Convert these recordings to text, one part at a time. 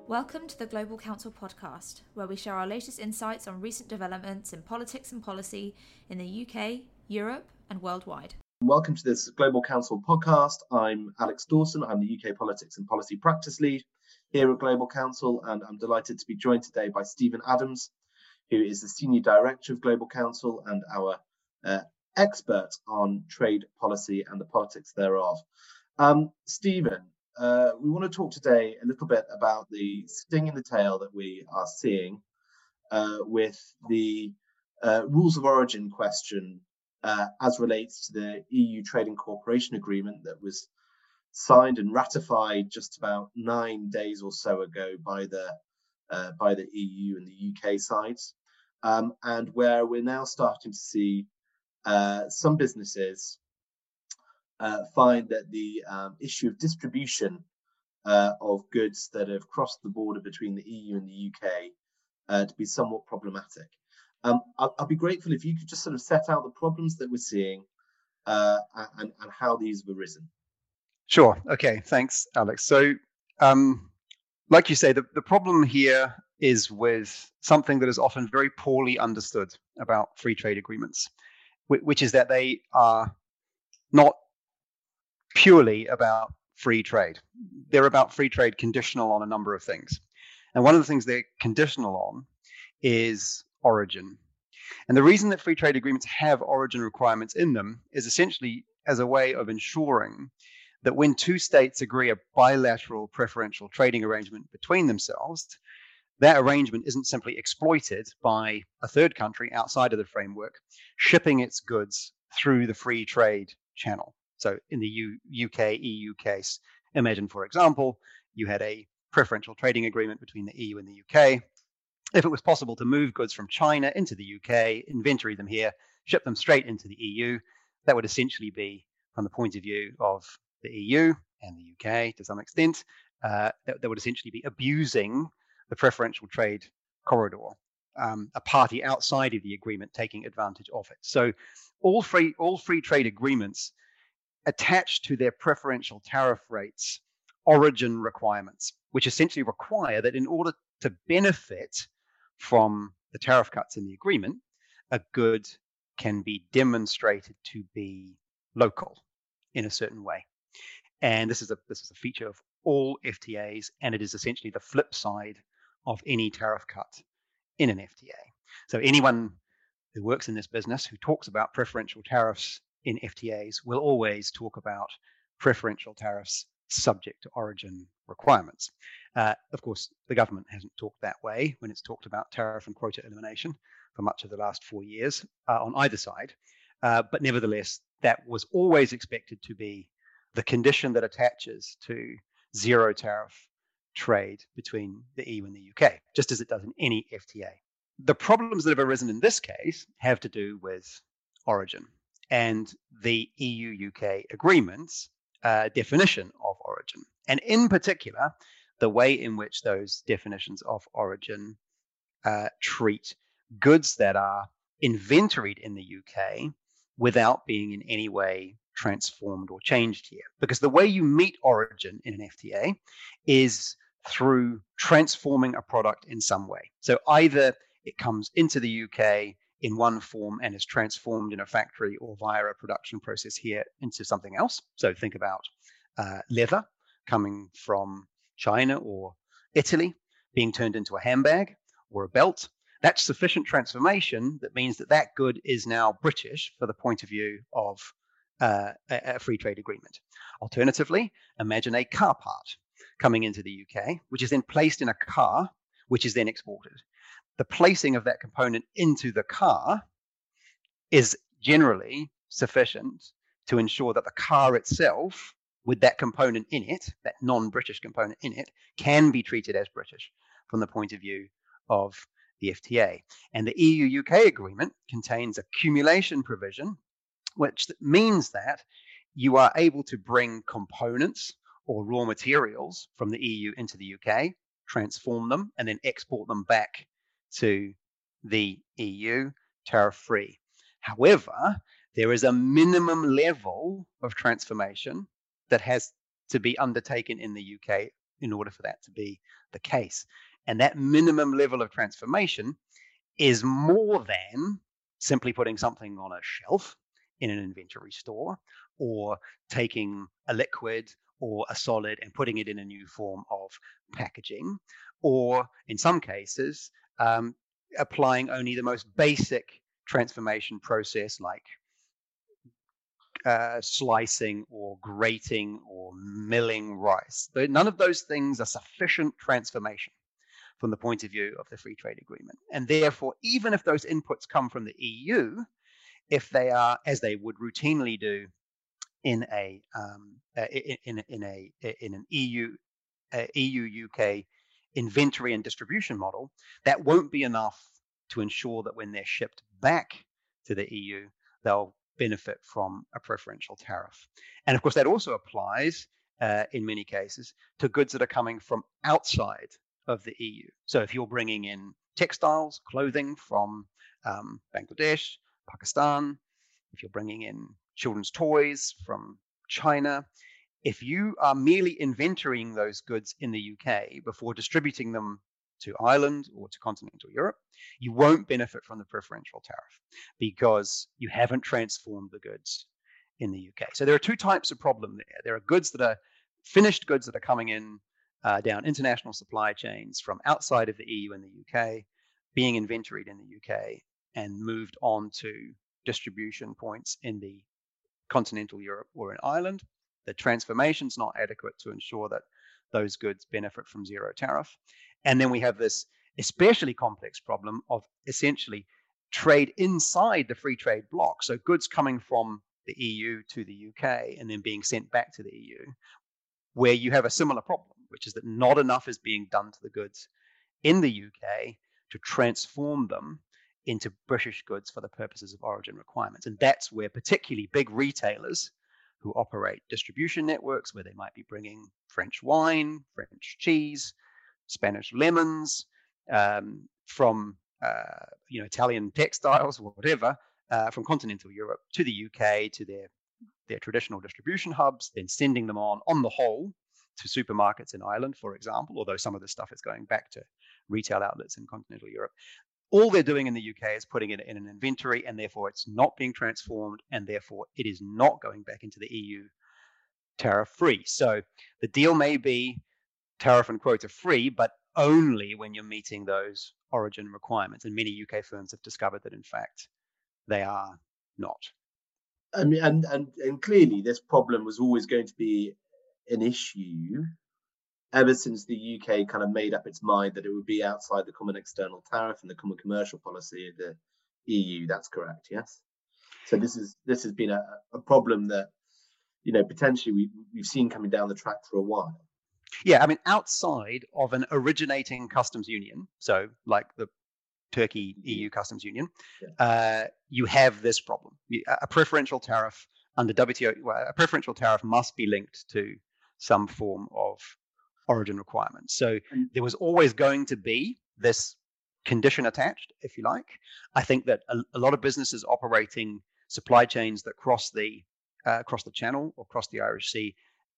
Welcome to the Global Council podcast, where we share our latest insights on recent developments in politics and policy in the UK, Europe, and worldwide. Welcome to this Global Council podcast. I'm Alex Dawson. I'm the UK Politics and Policy Practice Lead here at Global Council, and I'm delighted to be joined today by Stephen Adams, who is the Senior Director of Global Council and our expert on trade policy and the politics thereof. Stephen, we want to talk today a little bit about the sting in the tail that we are seeing with the rules of origin question as relates to the EU Trading Cooperation Agreement that was signed and ratified just about 9 days or so ago by the EU and the UK sides, and where we're now starting to see some businesses find that the issue of distribution of goods that have crossed the border between the EU and the UK to be somewhat problematic. I'll be grateful if you could just sort of set out the problems that we're seeing and how these have arisen. Sure. Okay. Thanks, Alex. So, like you say, the problem here is with something that is often very poorly understood about free trade agreements, which is that they are not purely about free trade. They're about free trade conditional on a number of things. And one of the things they're conditional on is origin. And the reason that free trade agreements have origin requirements in them is essentially as a way of ensuring that when two states agree a bilateral preferential trading arrangement between themselves, that arrangement isn't simply exploited by a third country outside of the framework, shipping its goods through the free trade channel. So in the UK, EU case, imagine, for example, you had a preferential trading agreement between the EU and the UK. If it was possible to move goods from China into the UK, inventory them here, ship them straight into the EU, that would essentially be, from the point of view of the EU and the UK to some extent, that would essentially be abusing the preferential trade corridor, a party outside of the agreement taking advantage of it. So all free trade agreements attach to their preferential tariff rates origin requirements, which essentially require that in order to benefit from the tariff cuts in the agreement, a good can be demonstrated to be local in a certain way. And this is a feature of all FTAs, and it is essentially the flip side of any tariff cut in an FTA. So anyone who works in this business who talks about preferential tariffs in FTAs will always talk about preferential tariffs subject to origin requirements. Of course, the government hasn't talked that way when it's talked about tariff and quota elimination for much of the last 4 years on either side. But nevertheless, that was always expected to be the condition that attaches to zero tariff trade between the EU and the UK, just as it does in any FTA. The problems that have arisen in this case have to do with origin and the EU-UK agreement's definition of origin. And in particular, the way in which those definitions of origin treat goods that are inventoried in the UK without being in any way transformed or changed here. Because the way you meet origin in an FTA is through transforming a product in some way. So either it comes into the UK in one form and is transformed in a factory or via a production process here into something else. So think about leather coming from China or Italy being turned into a handbag or a belt. That's sufficient transformation that means that that good is now British for the point of view of a free trade agreement. Alternatively, imagine a car part coming into the UK, which is then placed in a car, which is then exported. The placing of that component into the car is generally sufficient to ensure that the car itself, with that component in it, that non-British component in it, can be treated as British from the point of view of the FTA. And the EU-UK agreement contains a cumulation provision, which means that you are able to bring components or raw materials from the EU into the UK, transform them, and then export them back to the EU tariff-free. However, there is a minimum level of transformation that has to be undertaken in the UK in order for that to be the case. And that minimum level of transformation is more than simply putting something on a shelf in an inventory store, or taking a liquid or a solid and putting it in a new form of packaging, or in some cases, applying only the most basic transformation process like slicing or grating or milling rice. None of those things are sufficient transformation from the point of view of the free trade agreement. And therefore, even if those inputs come from the EU, if they are, as they would routinely do in an EU UK inventory and distribution model, that won't be enough to ensure that when they're shipped back to the EU, they'll benefit from a preferential tariff. And of course, that also applies in many cases to goods that are coming from outside of the EU. So if you're bringing in textiles, clothing from Bangladesh, Pakistan, if you're bringing in children's toys from China, if you are merely inventorying those goods in the UK before distributing them to Ireland or to continental Europe, you won't benefit from the preferential tariff because you haven't transformed the goods in the UK. So there are two types of problem there. There are goods that are finished goods that are coming in down international supply chains from outside of the EU and the UK, being inventoried in the UK and moved on to distribution points in the continental Europe or in Ireland. The transformation's not adequate to ensure that those goods benefit from zero tariff. And then we have this especially complex problem of essentially trade inside the free trade bloc. So goods coming from the EU to the UK and then being sent back to the EU, where you have a similar problem, which is that not enough is being done to the goods in the UK to transform them into British goods for the purposes of origin requirements. And that's where particularly big retailers who operate distribution networks, where they might be bringing French wine, French cheese, Spanish lemons, from Italian textiles or whatever, from continental Europe to the UK, to their traditional distribution hubs, then sending them on the whole, to supermarkets in Ireland, for example, although some of the stuff is going back to retail outlets in continental Europe. All they're doing in the UK is putting it in an inventory, and therefore it's not being transformed, and therefore it is not going back into the EU tariff-free. So the deal may be tariff and quota free, but only when you're meeting those origin requirements. And many UK firms have discovered that, in fact, they are not. I mean, and clearly this problem was always going to be an issue ever since the UK kind of made up its mind that it would be outside the common external tariff and the common commercial policy of the EU. That's correct, yes. So this has been a problem that, potentially we've seen coming down the track for a while. Yeah, I mean, outside of an originating customs union, so like the Turkey EU customs union, you have this problem. A preferential tariff under WTO, a preferential tariff must be linked to some form of origin requirements. So there was always going to be this condition attached, if you like. I think that a lot of businesses operating supply chains that cross the Channel or cross the Irish Sea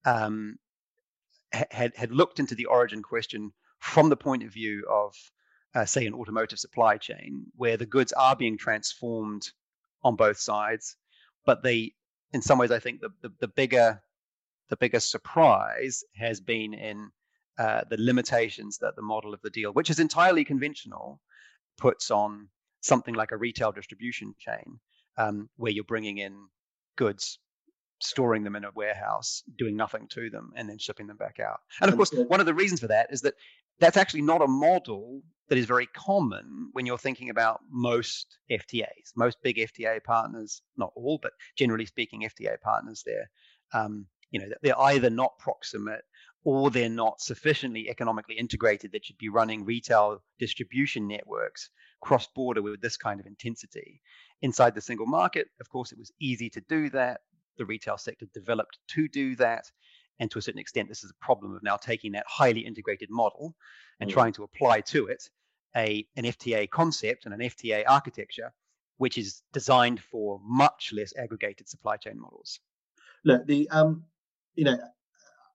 had looked into the origin question from the point of view of, say, an automotive supply chain, where the goods are being transformed on both sides, but in some ways, I think the bigger surprise has been in the limitations that the model of the deal, which is entirely conventional, puts on something like a retail distribution chain, where you're bringing in goods, storing them in a warehouse, doing nothing to them, and then shipping them back out. And of course, one of the reasons for that is that that's actually not a model that is very common when you're thinking about most FTAs. Most big FTA partners, not all, but generally speaking, FTA partners, they're either not proximate or they're not sufficiently economically integrated that you'd be running retail distribution networks cross-border with this kind of intensity. Inside the single market, of course, it was easy to do that. The retail sector developed to do that. And to a certain extent, this is a problem of now taking that highly integrated model and trying to apply to it an FTA concept and an FTA architecture, which is designed for much less aggregated supply chain models. Look,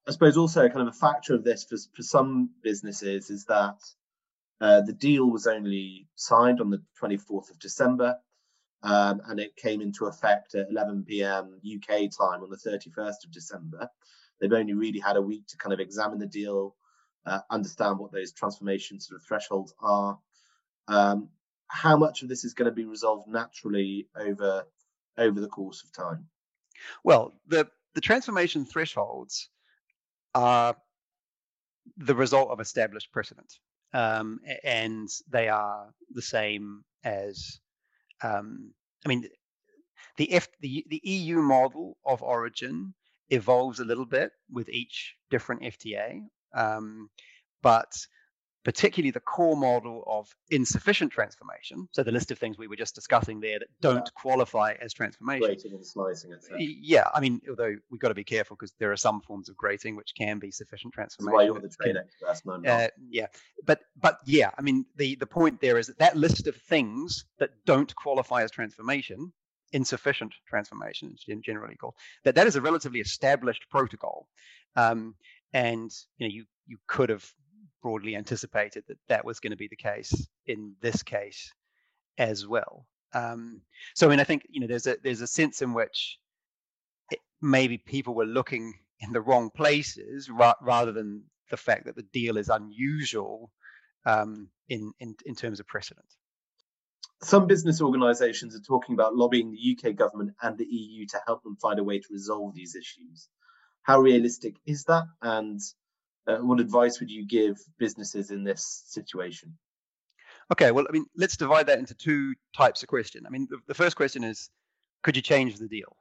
I suppose also kind of a factor of this for some businesses is that the deal was only signed on the 24th of December, and it came into effect at 11 p.m. UK time on the 31st of December. They've only really had a week to kind of examine the deal, understand what those transformation sort of thresholds are. How much of this is going to be resolved naturally over the course of time? Well, the transformation thresholds are the result of established precedent, and they are the same as, I mean, the EU model of origin evolves a little bit with each different FTA, but particularly the core model of insufficient transformation, so the list of things we were just discussing there that don't qualify as transformation. Grating and slicing, etc. Yeah, I mean, although we've got to be careful because there are some forms of grating which can be sufficient transformation. That's why you're the trade expert, and I'm not. Yeah, but yeah, I mean, the point there is that list of things that don't qualify as transformation, insufficient transformation, it's generally called, that is a relatively established protocol, and you could have broadly anticipated that was going to be the case in this case as well. So I mean, I think there's a sense in which maybe people were looking in the wrong places rather than the fact that the deal is unusual in terms of precedent. Some business organisations are talking about lobbying the UK government and the EU to help them find a way to resolve these issues. How realistic is that, and what advice would you give businesses in this situation? Okay, well, I mean, let's divide that into two types of question. I mean, the first question is, could you change the deal?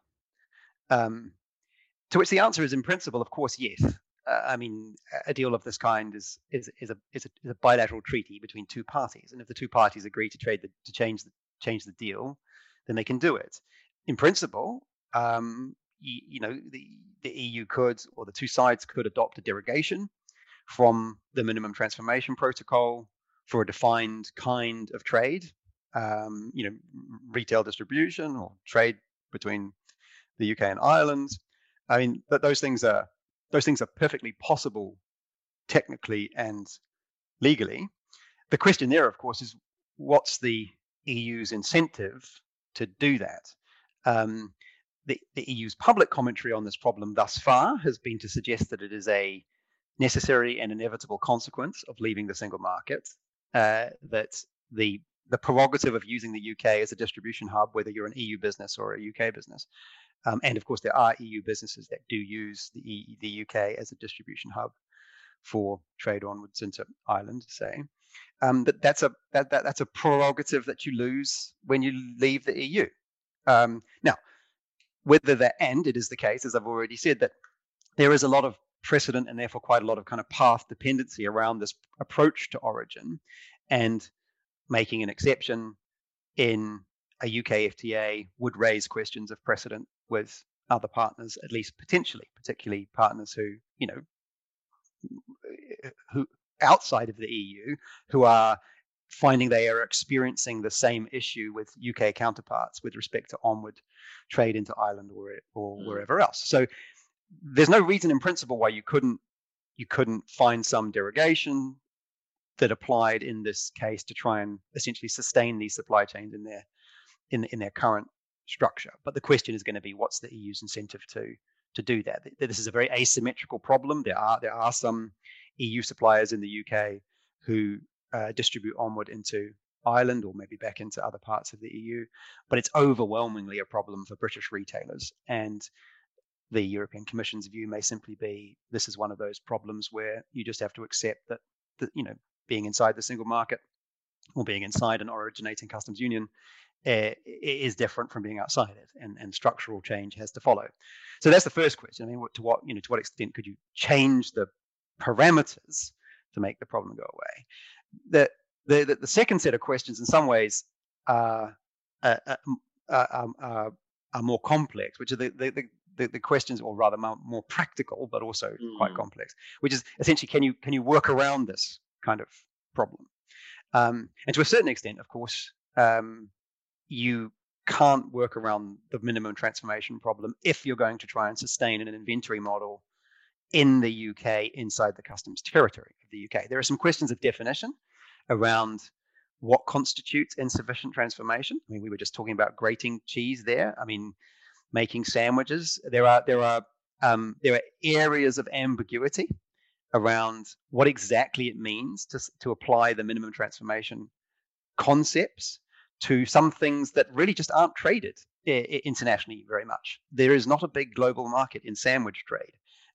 To which the answer is, in principle, of course, yes. I mean, a deal of this kind is a bilateral treaty between two parties, and if the two parties agree to change the deal, then they can do it. In principle, the EU could, or the two sides could, adopt a derogation from the minimum transformation protocol for a defined kind of trade, retail distribution or trade between the UK and Ireland. I mean, but those things are perfectly possible technically and legally. The question there, of course, is what's the EU's incentive to do that? The EU's public commentary on this problem thus far has been to suggest that it is a necessary and inevitable consequence of leaving the single market, that the prerogative of using the UK as a distribution hub, whether you're an EU business or a UK business, and of course there are EU businesses that do use the UK as a distribution hub for trade onwards into Ireland, say, that's a prerogative that you lose when you leave the EU. Now, whether that, and it is the case, as I've already said, that there is a lot of precedent and therefore quite a lot of kind of path dependency around this approach to origin, and making an exception in a UK FTA would raise questions of precedent with other partners, at least potentially, particularly partners who outside of the EU, who are finding they are experiencing the same issue with UK counterparts with respect to onward trade into Ireland or wherever else. So there's no reason in principle why you couldn't find some derogation that applied in this case to try and essentially sustain these supply chains in their current structure. But the question is going to be, what's the EU's incentive to do that? This is a very asymmetrical problem. There are some EU suppliers in the UK who distribute onward into Ireland or maybe back into other parts of the EU, but it's overwhelmingly a problem for British retailers. And the European Commission's view may simply be, this is one of those problems where you just have to accept that being inside the single market or being inside an originating customs union is different from being outside it, and structural change has to follow. So that's the first question. I mean, to what extent could you change the parameters to make the problem go away? The second set of questions, in some ways, are more complex, which are the questions, or rather more practical, but also quite complex, which is essentially, can you work around this kind of problem? And to a certain extent, of course, you can't work around the minimum transformation problem if you're going to try and sustain an inventory model in the UK inside the customs territory of the UK. There are some questions of definition around what constitutes insufficient transformation. I mean, we were just talking about grating cheese there. I mean, making sandwiches. There are areas of ambiguity around what exactly it means to apply the minimum transformation concepts to some things that really just aren't traded internationally very much. There is not a big global market in sandwich trade.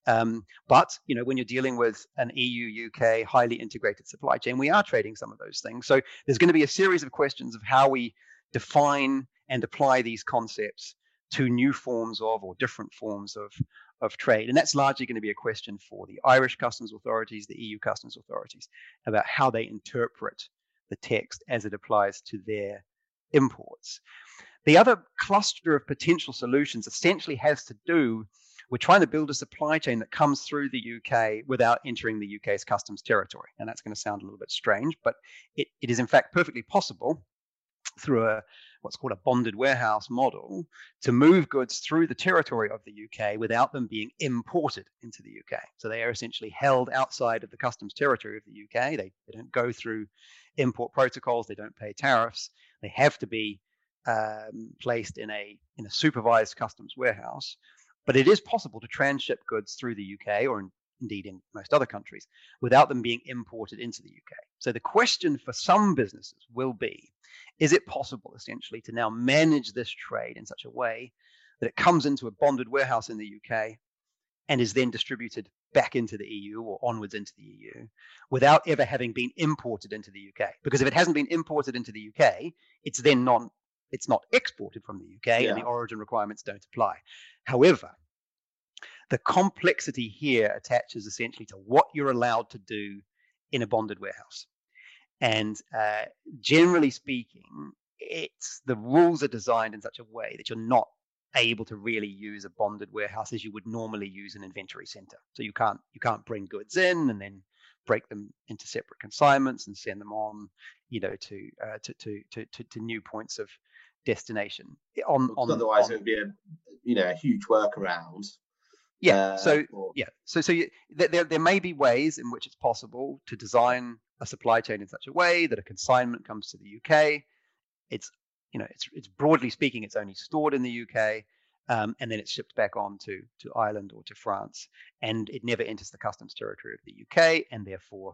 But when you're dealing with an EU-UK highly integrated supply chain, we are trading some of those things. So there's going to be a series of questions of how we define and apply these concepts to new forms of or different forms of trade. And that's largely going to be a question for the Irish customs authorities, the EU customs authorities, about how they interpret the text as it applies to their imports. The other cluster of potential solutions essentially has to do with trying to build a supply chain that comes through the UK without entering the UK's customs territory. And that's going to sound a little bit strange, but it is in fact perfectly possible through what's called a bonded warehouse model to move goods through the territory of the UK without them being imported into the UK. So they are essentially held outside of the customs territory of the UK. They don't go through import protocols. They don't pay tariffs. They have to be placed in a supervised customs warehouse. But it is possible to transship goods through the UK, or indeed in most other countries, without them being imported into the UK. So the question for some businesses will be, is it possible essentially to now manage this trade in such a way that it comes into a bonded warehouse in the UK and is then distributed back into the EU or onwards into the EU without ever having been imported into the UK? Because if it hasn't been imported into the UK, it's not exported from the UK, and the origin requirements don't apply. However, the complexity here attaches essentially to what you're allowed to do in a bonded warehouse. And generally speaking, the rules are designed in such a way that you're not able to really use a bonded warehouse as you would normally use an inventory center. So you can't bring goods in and then break them into separate consignments and send them on, to new points of destination. Otherwise, it would be a huge workaround. There may be ways in which it's possible to design a supply chain in such a way that a consignment comes to the UK. It's broadly speaking, it's only stored in the UK, and then it's shipped back on to Ireland or to France, and it never enters the customs territory of the UK, and therefore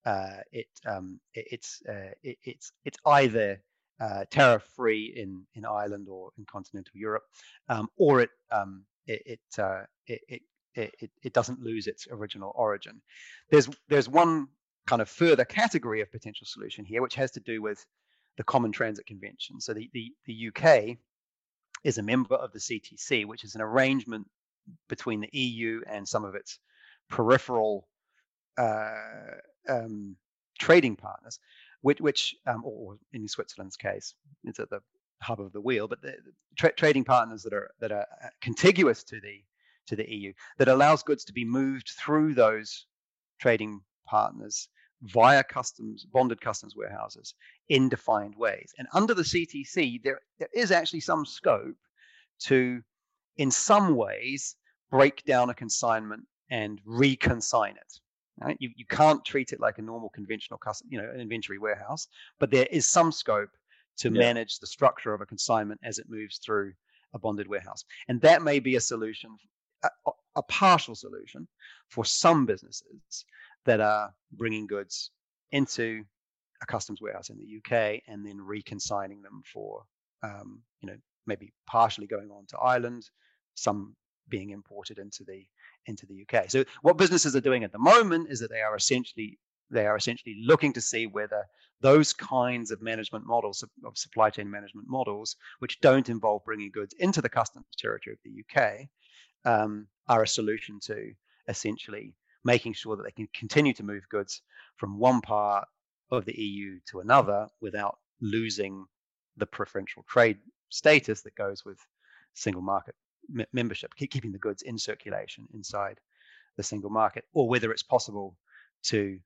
it's either tariff-free in Ireland or in continental Europe, or it doesn't lose its original origin. There's one kind of further category of potential solution here, which has to do with the Common Transit Convention. So the UK is a member of the CTC, which is an arrangement between the EU and some of its peripheral trading partners, which or in Switzerland's case, it's at the hub of the wheel, but the trading partners that are contiguous to the EU, that allows goods to be moved through those trading partners via bonded customs warehouses in defined ways. And under the CTC, there is actually some scope to, in some ways, break down a consignment and reconsign it. Right? You can't treat it like a normal conventional an inventory warehouse, but there is some scope to manage the structure of a consignment as it moves through a bonded warehouse. And that may be a solution, a partial solution for some businesses that are bringing goods into a customs warehouse in the UK and then reconsigning them for, maybe partially going on to Ireland, some being imported into the UK. So what businesses are doing at the moment is that they are essentially looking to see whether those kinds of management models, of supply chain management models, which don't involve bringing goods into the customs territory of the UK, are a solution to essentially making sure that they can continue to move goods from one part of the EU to another without losing the preferential trade status that goes with single market membership, keeping the goods in circulation inside the single market, or whether it's possible to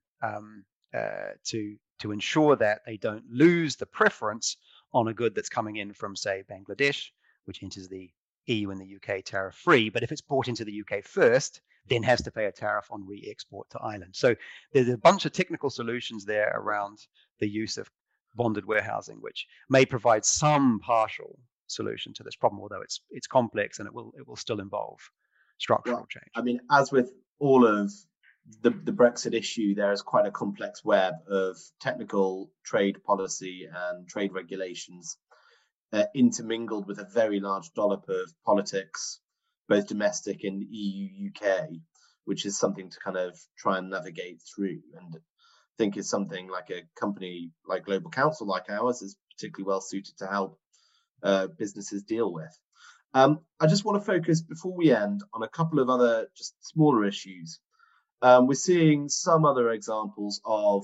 ensure that they don't lose the preference on a good that's coming in from, say, Bangladesh, which enters the EU and the UK tariff free, but if it's brought into the UK first, then has to pay a tariff on re-export to Ireland. So there's a bunch of technical solutions there around the use of bonded warehousing, which may provide some partial solution to this problem, although it's complex and it will still involve structural change. I mean, as with all of the Brexit issue, there is quite a complex web of technical trade policy and trade regulations intermingled with a very large dollop of politics, both domestic and EU, UK, which is something to kind of try and navigate through. And I think is something like a company like Global Counsel, like ours, is particularly well suited to help businesses deal with. I just want to focus before we end on a couple of other just smaller issues. We're seeing some other examples of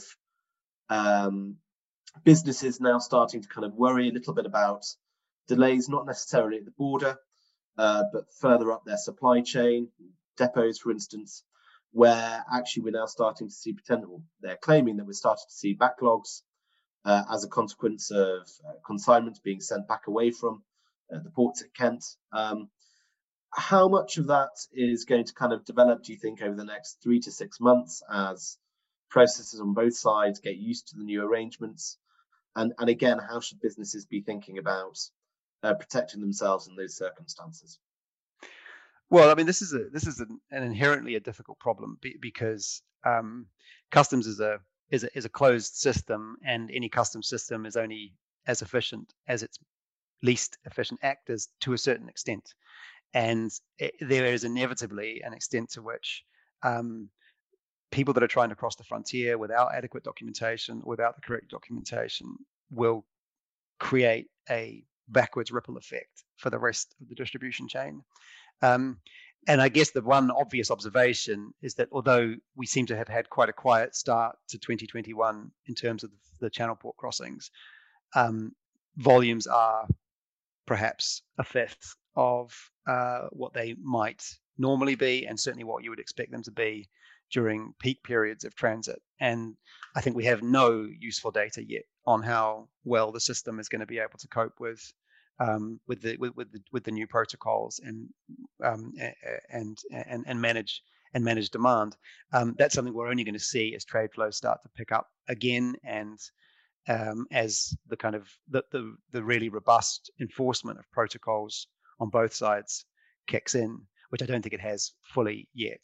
businesses now starting to kind of worry a little bit about delays, not necessarily at the border, but further up their supply chain, depots, for instance, where actually we're now starting to see potential. They're claiming that we're starting to see backlogs as a consequence of consignments being sent back away from the ports at Kent. How much of that is going to kind of develop, do you think, over the next 3 to 6 months as processes on both sides get used to the new arrangements? And again, how should businesses be thinking about protecting themselves in those circumstances? Well, I mean, this is an inherently a difficult problem because customs is a closed system, and any customs system is only as efficient as its least efficient actors to a certain extent. And there is inevitably an extent to which people that are trying to cross the frontier without adequate documentation, without the correct documentation, will create a backwards ripple effect for the rest of the distribution chain. And I guess the one obvious observation is that although we seem to have had quite a quiet start to 2021 in terms of the Channel port crossings, volumes are perhaps a fifth of what they might normally be, and certainly what you would expect them to be during peak periods of transit. And I think we have no useful data yet on how well the system is going to be able to cope with the new protocols and manage demand. That's something we're only going to see as trade flows start to pick up again, and as the kind of the really robust enforcement of protocols on both sides kicks in, which I don't think it has fully yet.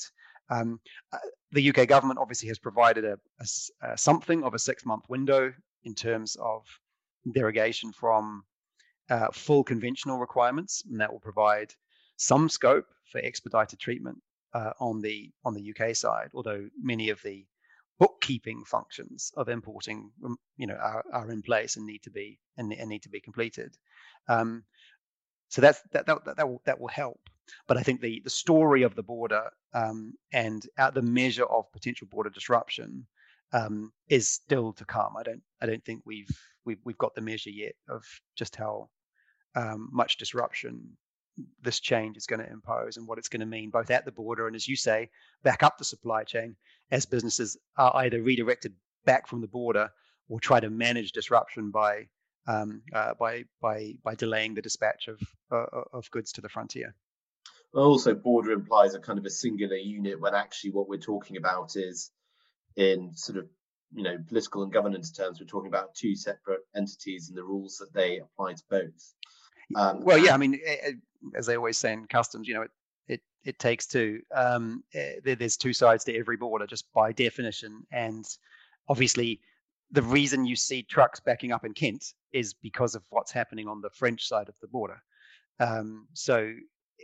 The UK government obviously has provided a something of a 6-month window in terms of derogation from full conventional requirements, and that will provide some scope for expedited treatment on the UK side. Although many of the bookkeeping functions of importing, are in place and need to be completed. So that will help. But I think the story of the border and the measure of potential border disruption is still to come. I don't think we've got the measure yet of just how much disruption this change is going to impose and what it's going to mean both at the border and, as you say, back up the supply chain as businesses are either redirected back from the border or try to manage disruption by delaying the dispatch of goods to the frontier. Also, border implies a kind of a singular unit when actually what we're talking about is, in sort of political and governance terms, we're talking about two separate entities and the rules that they apply to both. I mean, as they always say in customs, it takes two. There's two sides to every border, just by definition. And obviously, the reason you see trucks backing up in Kent is because of what's happening on the French side of the border. So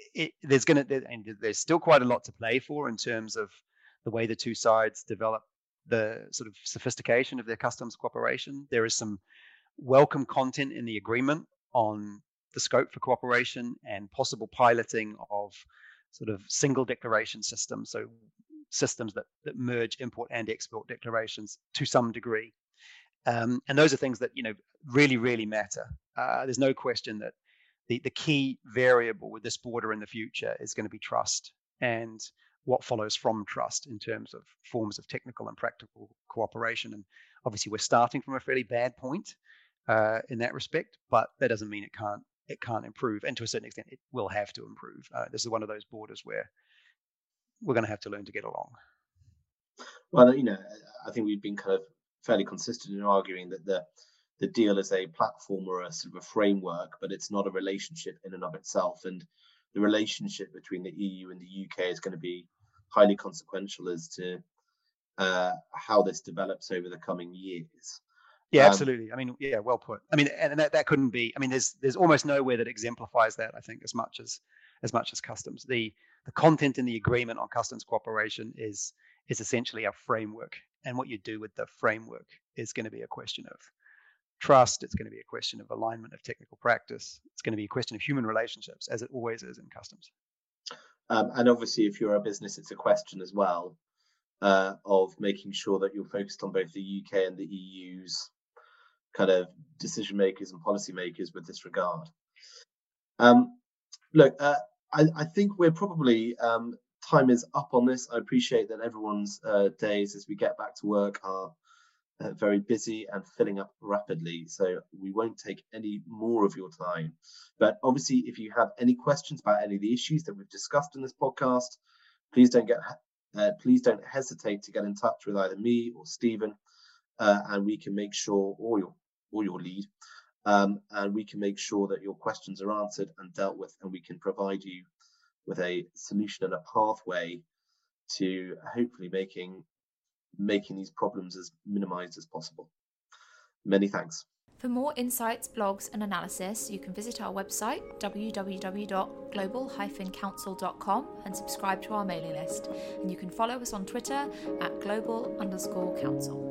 there's still quite a lot to play for in terms of the way the two sides develop the sort of sophistication of their customs cooperation. There is some welcome content in the agreement on the scope for cooperation and possible piloting of sort of single declaration systems, so systems that merge import and export declarations to some degree. And those are things that really, really matter. There's no question that the key variable with this border in the future is going to be trust and what follows from trust in terms of forms of technical and practical cooperation. And obviously, we're starting from a fairly bad point in that respect, but that doesn't mean it can't it can't improve, and to a certain extent, it will have to improve. This is one of those borders where we're going to have to learn to get along. Well, I think we've been kind of fairly consistent in arguing that the deal is a platform or a sort of a framework, but it's not a relationship in and of itself. And the relationship between the EU and the UK is going to be highly consequential as to how this develops over the coming years. Yeah, absolutely. I mean, yeah, well put. I mean, and that couldn't be. I mean, there's almost nowhere that exemplifies that, I think, as much as customs. The content in the agreement on customs cooperation is essentially a framework, and what you do with the framework is going to be a question of trust. It's going to be a question of alignment of technical practice. It's going to be a question of human relationships, as it always is in customs. And obviously, if you're a business, it's a question as well of making sure that you're focused on both the UK and the EU's kind of decision makers and policy makers with this regard. Look, I think we're probably time is up on this. I appreciate that everyone's days as we get back to work are very busy and filling up rapidly, so we won't take any more of your time. But obviously, if you have any questions about any of the issues that we've discussed in this podcast, please don't hesitate to get in touch with either me or Stephen, and we can make sure, or your lead, and we can make sure that your questions are answered and dealt with, and we can provide you with a solution and a pathway to hopefully making these problems as minimized as possible. Many thanks. For more insights, blogs and analysis, you can visit our website www.global-council.com and subscribe to our mailing list. And you can follow us on Twitter at global_council.